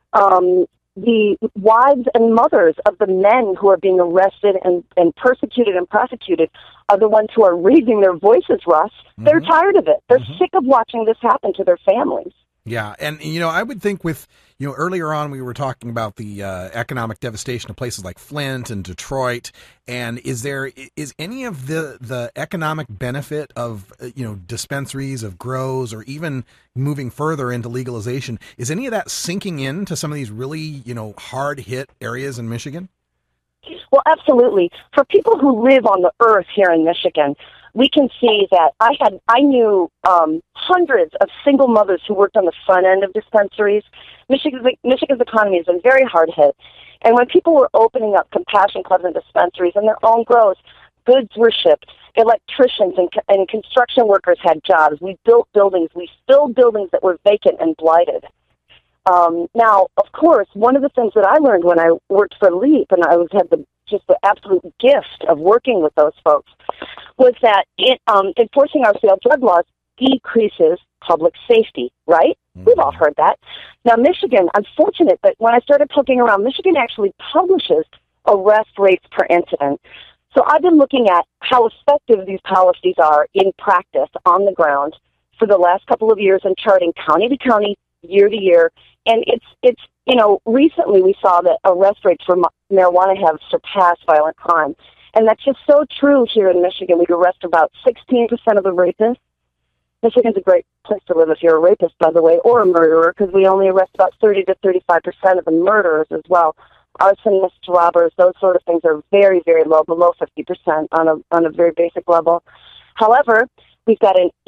The wives and mothers of the men who are being arrested and persecuted and prosecuted are the ones who are raising their voices, Russ. Mm-hmm. They're tired of it. They're sick of watching this happen to their families. Yeah, and, I would think with, earlier on we were talking about the economic devastation of places like Flint and Detroit, and is any of the economic benefit of, dispensaries, of grows, or even moving further into legalization, is any of that sinking into some of these really, hard-hit areas in Michigan? Well, absolutely. For people who live on the earth here in Michigan, we can see that I knew hundreds of single mothers who worked on the front end of dispensaries. Michigan's economy has been very hard hit. And when people were opening up compassion clubs and dispensaries in their own grows, goods were shipped. Electricians and construction workers had jobs. We built buildings. We filled buildings that were vacant and blighted. Now, of course, one of the things that I learned when I worked for LEAP, and I had the absolute gift of working with those folks, was that enforcing our failed drug laws decreases public safety, right? Mm-hmm. We've all heard that. Now, Michigan, I'm fortunate that when I started poking around, Michigan actually publishes arrest rates per incident. So I've been looking at how effective these policies are in practice on the ground for the last couple of years and charting county to county, year to year. And it's recently we saw that arrest rates for marijuana have surpassed violent crime. And that's just so true here in Michigan. We arrest about 16% of the rapists. Michigan's a great place to live if you're a rapist, by the way, or a murderer, because we only arrest about 30 to 35% of the murderers as well. Arsonists, robbers, those sort of things are very, very low, below 50% on a very basic level. However, we've got an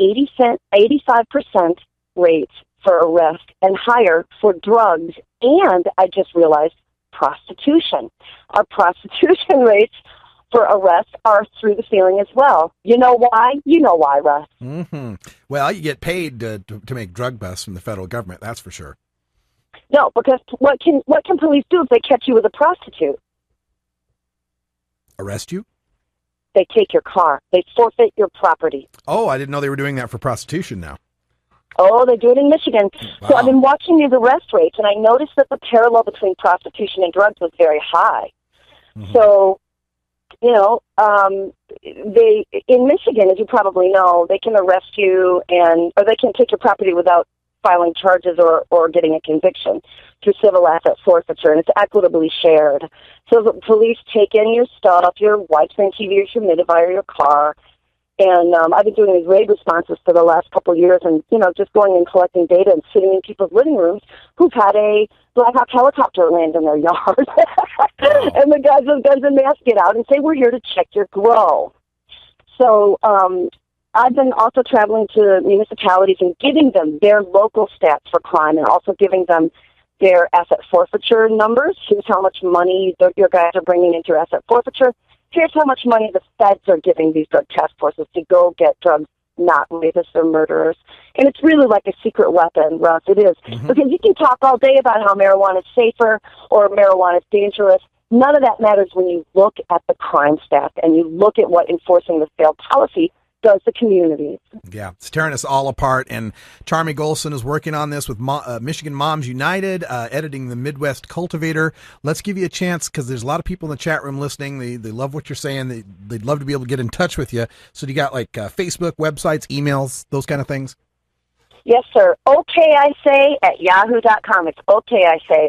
85% rate for arrest and higher for drugs, and I just realized prostitution. Our prostitution rates for arrest are through the ceiling as well. You know why? You know why, Russ. Mm-hmm. Well, you get paid to make drug busts from the federal government, that's for sure. No, because what can police do if they catch you with a prostitute? Arrest you? They take your car. They forfeit your property. Oh, I didn't know they were doing that for prostitution now. Oh, they do it in Michigan. Wow. So I've been watching these arrest rates, and I noticed that the parallel between prostitution and drugs was very high. Mm-hmm. So, they in Michigan, as you probably know, they can arrest you or they can take your property without filing charges or getting a conviction through civil asset forfeiture, and it's equitably shared. So the police take in your stuff, your widescreen TV, your humidifier, your car. And I've been doing these raid responses for the last couple of years and, just going and collecting data and sitting in people's living rooms who've had a Black Hawk helicopter land in their yard. And the guys with guns and masks get out and say, we're here to check your grow. So I've been also traveling to municipalities and giving them their local stats for crime and also giving them their asset forfeiture numbers. Here's how much money your guys are bringing into your asset forfeiture. Here's how much money the feds are giving these drug task forces to go get drugs not rapists or murderers. And it's really like a secret weapon, Russ. It is. Mm-hmm. Because you can talk all day about how marijuana is safer or marijuana is dangerous. None of that matters when you look at the crime stats and you look at what enforcing the failed policy does to communities. Yeah, it's tearing us all apart. And Charmy Golson is working on this with Michigan Moms United, editing the Midwest Cultivator. Let's give you a chance, because there's a lot of people in the chat room listening. They love what you're saying. They'd love to be able to get in touch with you. So do you got like Facebook, websites, emails, those kind of things? Yes, sir. OKISay@yahoo.com. It's OKISay,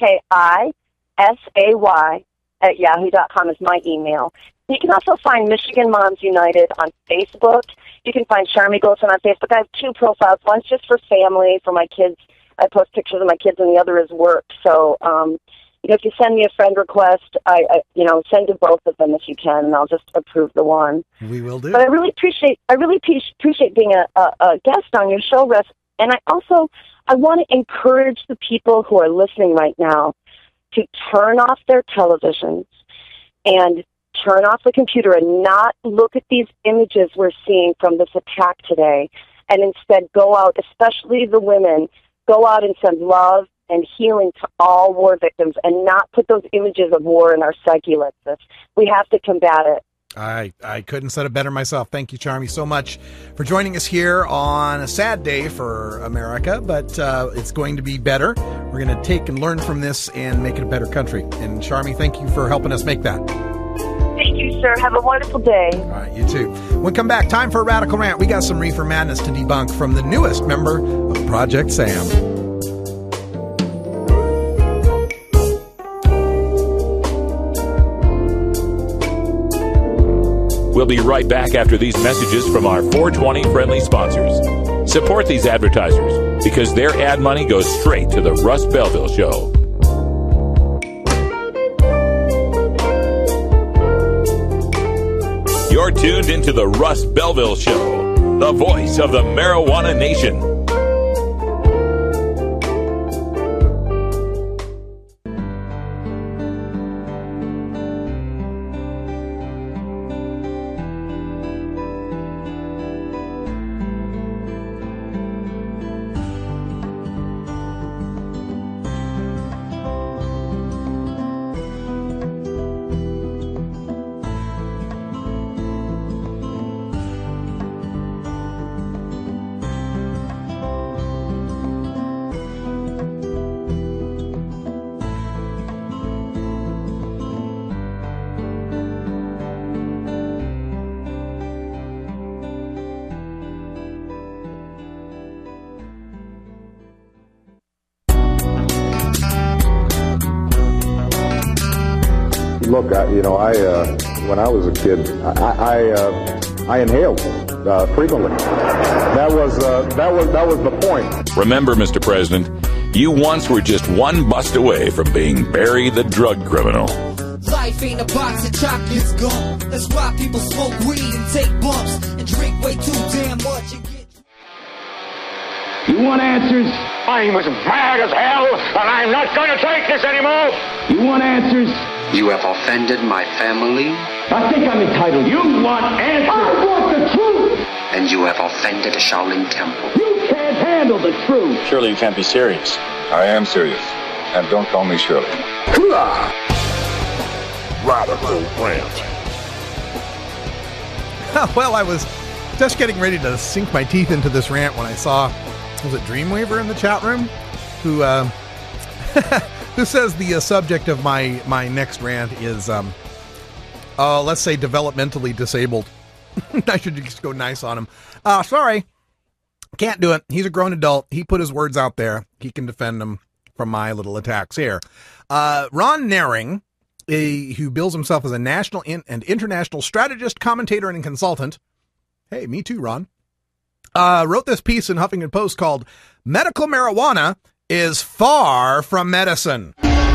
OKISAY @yahoo.com is my email. You can also find Michigan Moms United on Facebook. You can find Charmy Golson on Facebook. I have 2 profiles. One's just for family, for my kids. I post pictures of my kids, and the other is work. So, if you send me a friend request, I send to both of them if you can, and I'll just approve the one. We will do. But I really appreciate being a guest on your show, Russ. And I want to encourage the people who are listening right now to turn off their televisions and turn off the computer and not look at these images we're seeing from this attack today, and instead go out, especially the women, go out and send love and healing to all war victims and not put those images of war in our psyche like this. We have to combat it. I couldn't said it better myself. Thank you, Charmy, so much for joining us here on a sad day for America, but it's going to be better. We're going to take and learn from this and make it a better country. And Charmy, thank you for helping us make that. Thank you, sir. Have a wonderful day. All right, you too. When we come back, time for a Radical Rant. We got some reefer madness to debunk from the newest member of Project Sam. We'll be right back after these messages from our 420 friendly sponsors. Support these advertisers because their ad money goes straight to the Russ Belville Show. You're tuned into the Russ Belville Show, the voice of the marijuana nation. Look, when I was a kid, I inhaled frequently. That was the point. Remember, Mr. President, you once were just one bust away from being Barry the drug criminal. Life ain't a box of chocolates gum. That's why people smoke weed and take bumps and drink way too damn much. You want answers? I'm as mad as hell, and I'm not going to take this anymore. You want answers? You have offended my family. I think I'm entitled. You want answers? I want the truth. And you have offended the Shaolin Temple. You can't handle the truth. Surely you can't be serious. I am serious. And don't call me Shirley. Radical Rant. Well, I was just getting ready to sink my teeth into this rant when I saw, was it Dreamweaver in the chat room? Who says the subject of my next rant is, let's say developmentally disabled. I should just go nice on him. Sorry. Can't do it. He's a grown adult. He put his words out there. He can defend them from my little attacks here. Ron Naring, who bills himself as a national and international strategist, commentator, and consultant. Hey, me too, Ron. Wrote this piece in Huffington Post called Medical Marijuana is Far from Medicine.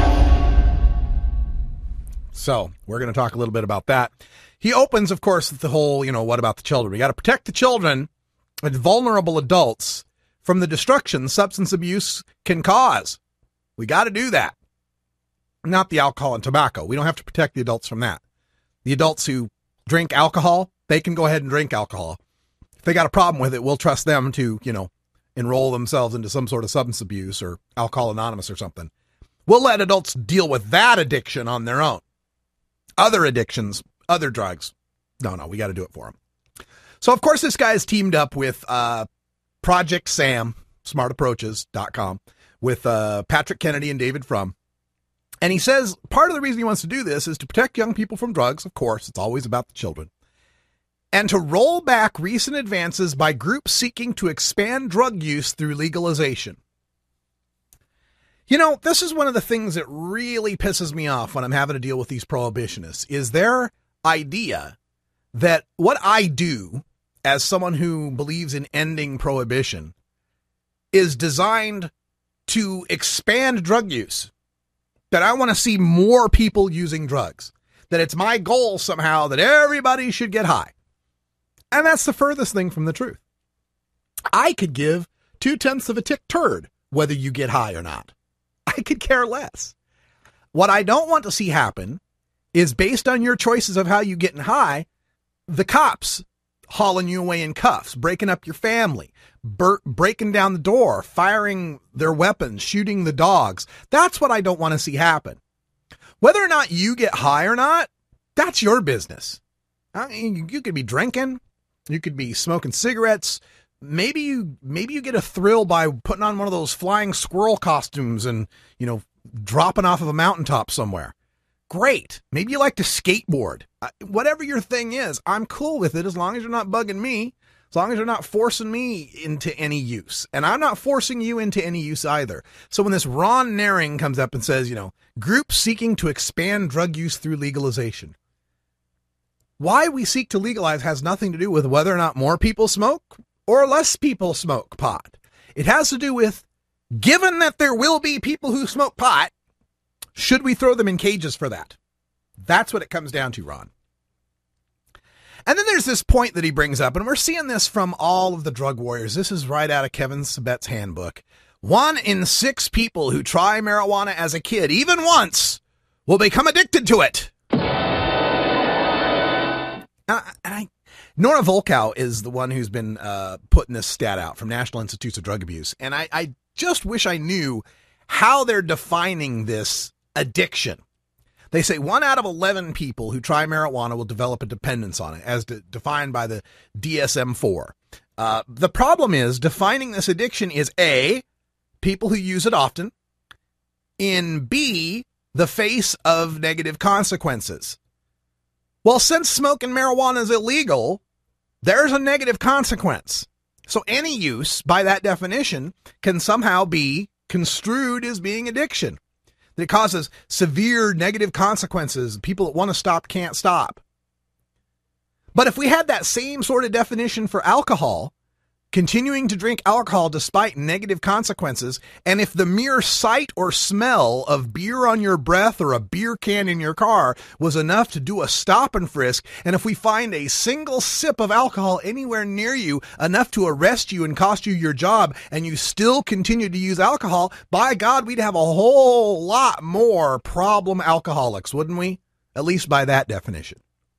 So we're going to talk a little bit about that. He opens, of course, with the whole, what about the children? We got to protect the children and vulnerable adults from the destruction substance abuse can cause. We got to do that. Not the alcohol and tobacco. We don't have to protect the adults from that. The adults who drink alcohol, they can go ahead and drink alcohol. If they got a problem with it, we'll trust them to, enroll themselves into some sort of substance abuse or Alcohol Anonymous or something. We'll let adults deal with that addiction on their own. Other addictions, other drugs. No, we got to do it for them. So, of course, this guy's teamed up with Project Sam, smartapproaches.com, with Patrick Kennedy and David Frum. And he says part of the reason he wants to do this is to protect young people from drugs. Of course, it's always about the children. And to roll back recent advances by groups seeking to expand drug use through legalization. This is one of the things that really pisses me off when I'm having to deal with these prohibitionists, is their idea that what I do as someone who believes in ending prohibition is designed to expand drug use. That I want to see more people using drugs. That it's my goal somehow that everybody should get high. And that's the furthest thing from the truth. I could give 0.2 of a tick turd whether you get high or not. I could care less. What I don't want to see happen is, based on your choices of how you getting high, the cops hauling you away in cuffs, breaking up your family, breaking down the door, firing their weapons, shooting the dogs. That's what I don't want to see happen. Whether or not you get high or not, that's your business. You could be drinking. You could be smoking cigarettes. Maybe you get a thrill by putting on one of those flying squirrel costumes and, dropping off of a mountaintop somewhere. Great. Maybe you like to skateboard. Whatever your thing is, I'm cool with it as long as you're not bugging me, as long as you're not forcing me into any use. And I'm not forcing you into any use either. So when this Ron Naring comes up and says, groups seeking to expand drug use through legalization. Why we seek to legalize has nothing to do with whether or not more people smoke or less people smoke pot. It has to do with, given that there will be people who smoke pot, should we throw them in cages for that? That's what it comes down to, Ron. And then there's this point that he brings up, and we're seeing this from all of the drug warriors. This is right out of Kevin Sabet's handbook. 1 in 6 people who try marijuana as a kid, even once, will become addicted to it. Nora Volkow is the one who's been putting this stat out from National Institutes of Drug Abuse. And I just wish I knew how they're defining this addiction. They say 1 out of 11 people who try marijuana will develop a dependence on it, as defined by the DSM-4. The problem is, defining this addiction is A, people who use it often, in B, the face of negative consequences. Well, since smoking marijuana is illegal, there's a negative consequence. So any use, by that definition, can somehow be construed as being addiction. That it causes severe negative consequences. People that want to stop can't stop. But if we had that same sort of definition for alcohol, continuing to drink alcohol despite negative consequences, and if the mere sight or smell of beer on your breath or a beer can in your car was enough to do a stop and frisk, and if we find a single sip of alcohol anywhere near you enough to arrest you and cost you your job, and you still continue to use alcohol, by God, we'd have a whole lot more problem alcoholics, wouldn't we? At least by that definition.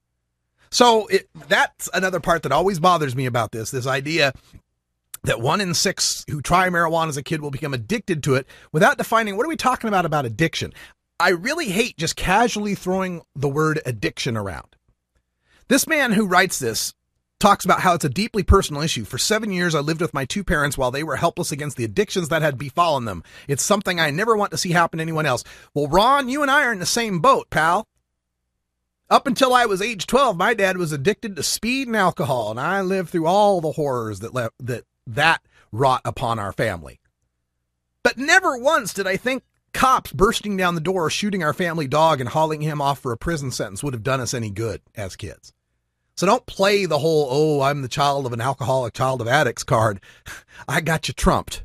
So that's another part that always bothers me about this idea that 1 in 6 who try marijuana as a kid will become addicted to it, without defining what are we talking about addiction. I really hate just casually throwing the word addiction around. This man who writes this talks about how it's a deeply personal issue. For 7 years, I lived with my 2 parents while they were helpless against the addictions that had befallen them. It's something I never want to see happen to anyone else. Well, Ron, you and I are in the same boat, pal. Up until I was age 12, my dad was addicted to speed and alcohol, and I lived through all the horrors that wrought upon our family. But never once did I think cops bursting down the door, shooting our family dog, and hauling him off for a prison sentence would have done us any good as kids. So don't play the whole, I'm the child of an alcoholic, child of addicts card. I got you trumped.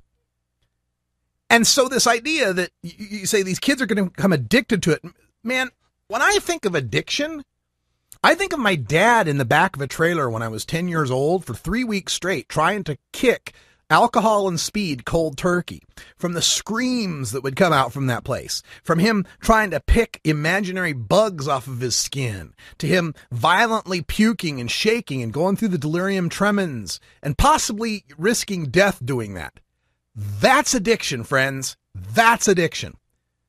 And so this idea that you say these kids are going to become addicted to it, man, when I think of addiction, I think of my dad in the back of a trailer when I was 10 years old for 3 weeks straight, trying to kick alcohol and speed cold turkey, from the screams that would come out from that place, from him trying to pick imaginary bugs off of his skin, to him violently puking and shaking and going through the delirium tremens and possibly risking death doing that. That's addiction, friends. That's addiction.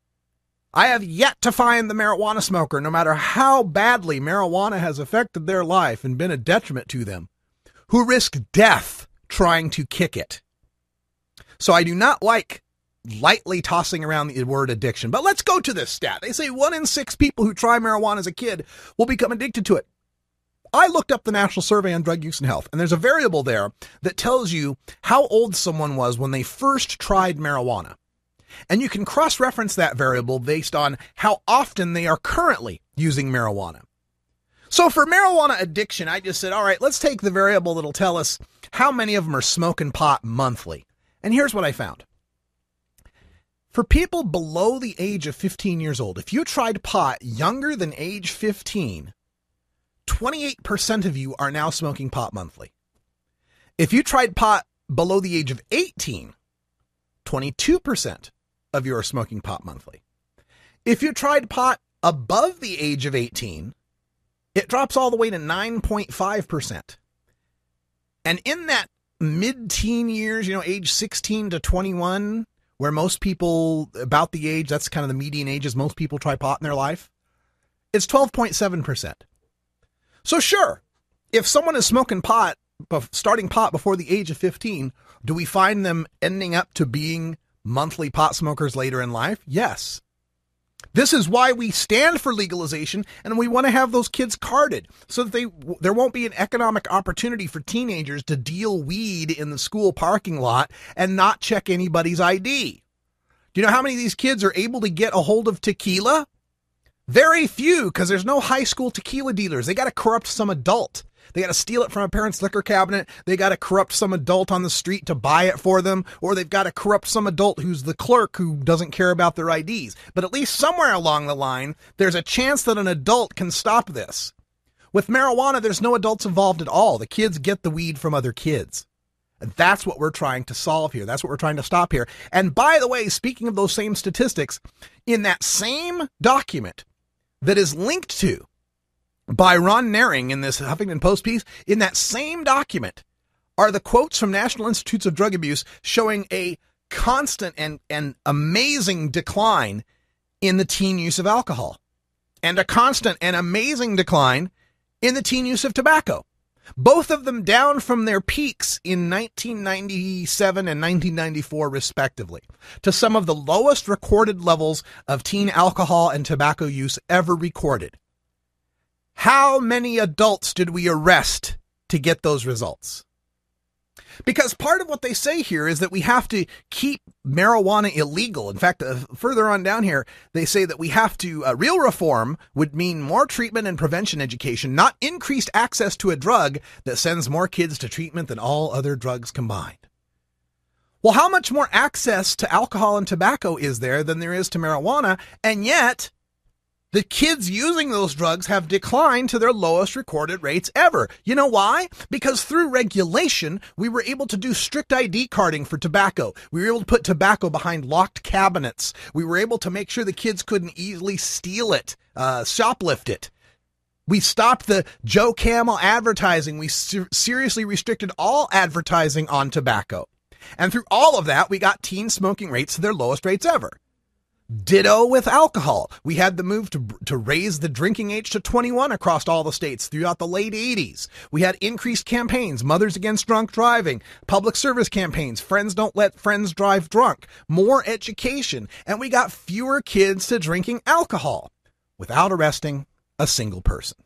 I have yet to find the marijuana smoker, no matter how badly marijuana has affected their life and been a detriment to them, who risked death trying to kick it. So I do not like lightly tossing around the word addiction. But let's go to this stat. They say 1 in 6 people who try marijuana as a kid will become addicted to it. I looked up the National Survey on Drug Use and Health, and there's a variable there that tells you how old someone was when they first tried marijuana. And you can cross-reference that variable based on how often they are currently using marijuana. So for marijuana addiction, I just said, all right, let's take the variable that'll tell us how many of them are smoking pot monthly. And here's what I found. For people below the age of 15 years old, if you tried pot younger than age 15, 28% of you are now smoking pot monthly. If you tried pot below the age of 18, 22% of you are smoking pot monthly. If you tried pot above the age of 18, it drops all the way to 9.5%. And in that mid-teen years, age 16 to 21, where most people, about the age, that's kind of the median ages most people try pot in their life, it's 12.7%. So sure, if someone is smoking pot, starting pot before the age of 15, do we find them ending up to being monthly pot smokers later in life? Yes. This is why we stand for legalization, and we want to have those kids carded so that there won't be an economic opportunity for teenagers to deal weed in the school parking lot and not check anybody's ID. Do you know how many of these kids are able to get a hold of tequila? Very few, because there's no high school tequila dealers. They got to corrupt some adult. They got to steal it from a parent's liquor cabinet. They got to corrupt some adult on the street to buy it for them. Or they've got to corrupt some adult who's the clerk who doesn't care about their IDs. But at least somewhere along the line, there's a chance that an adult can stop this. With marijuana, there's no adults involved at all. The kids get the weed from other kids. And that's what we're trying to solve here. That's what we're trying to stop here. And by the way, speaking of those same statistics, in that same document that is linked to by Ron Naring in this Huffington Post piece, in that same document are the quotes from National Institutes of Drug Abuse showing a constant and amazing decline in the teen use of alcohol, and a constant and amazing decline in the teen use of tobacco. Both of them down from their peaks in 1997 and 1994, respectively, to some of the lowest recorded levels of teen alcohol and tobacco use ever recorded. How many adults did we arrest to get those results? Because part of what they say here is that we have to keep marijuana illegal. In fact, further on down here, they say that we have to, real reform would mean more treatment and prevention education, not increased access to a drug that sends more kids to treatment than all other drugs combined. Well, how much more access to alcohol and tobacco is there than there is to marijuana? And yet, the kids using those drugs have declined to their lowest recorded rates ever. You know why? Because through regulation, we were able to do strict ID carding for tobacco. We were able to put tobacco behind locked cabinets. We were able to make sure the kids couldn't easily steal it, shoplift it. We stopped the Joe Camel advertising. We seriously restricted all advertising on tobacco. And through all of that, we got teen smoking rates to their lowest rates ever. Ditto with alcohol. We had the move to raise the drinking age to 21 across all the states throughout the late 80s. We had increased campaigns, Mothers Against Drunk Driving, public service campaigns, Friends Don't Let Friends Drive Drunk, more education, and we got fewer kids to drinking alcohol without arresting a single person.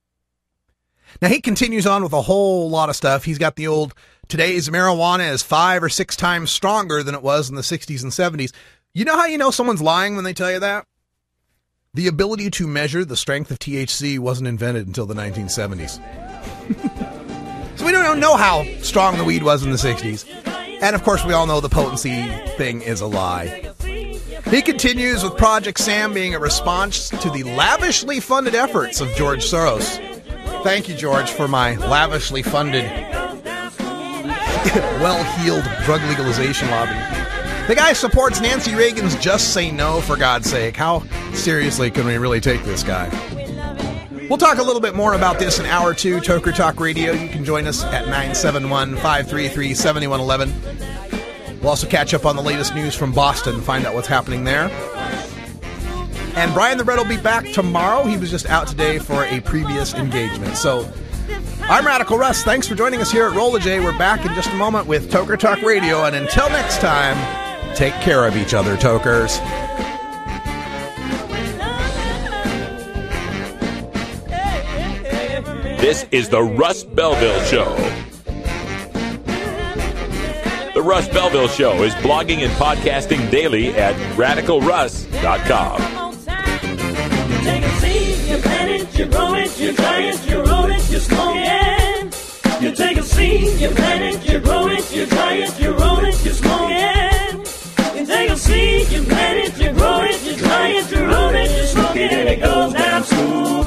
Now, he continues on with a whole lot of stuff. He's got the old, today's marijuana is 5 or 6 times stronger than it was in the 60s and 70s. You know how you know someone's lying when they tell you that? The ability to measure the strength of THC wasn't invented until the 1970s. So we don't know how strong the weed was in the 60s. And of course, we all know the potency thing is a lie. He continues with Project Sam being a response to the lavishly funded efforts of George Soros. Thank you, George, for my lavishly funded well-heeled drug legalization lobby. The guy supports Nancy Reagan's Just Say No, for God's sake. How seriously can we really take this guy? We'll talk a little bit more about this in Hour 2, Toker Talk Radio. You can join us at 971-533-7111. We'll also catch up on the latest news from Boston, find out what's happening there. And Brian the Red will be back tomorrow. He was just out today for a previous engagement. So I'm Radical Russ. Thanks for joining us here at Rolla J. We're back in just a moment with Toker Talk Radio. And until next time, take care of each other, Tokers. This is the Russ Belville Show. The Russ Belville Show is blogging and podcasting daily at RadicalRuss.com. You take a seed, you plant it, you grow it, you dry it, you roll it, you smoke it. You take a seed, you plant it, you grow it, you dry it, you roll it, you smoke it. You take a seed, you plant it, you grow it, you dry it, you roll it, you smoke it, and it goes down smooth.